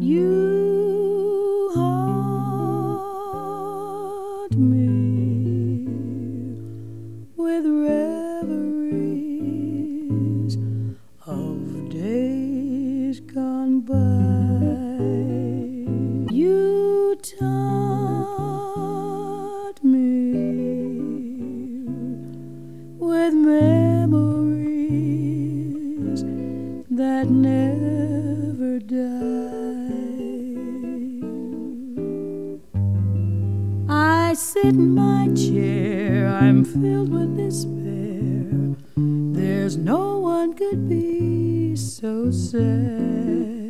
You haunt me with reveries of days gone by. You taunt me with memories that never die. I sit in my chair, I'm filled with despair. There's no one could be so sad.